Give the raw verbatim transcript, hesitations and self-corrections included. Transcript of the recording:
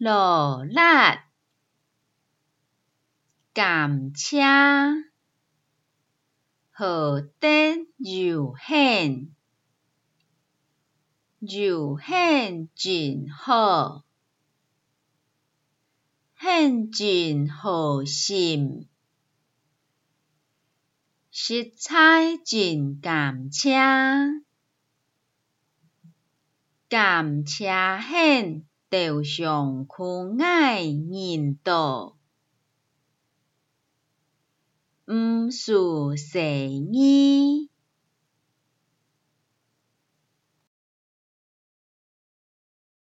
落力，感谢，何得有限，有限真好，限真好心，实在真感谢，感谢很地上去爱人道，毋是世义。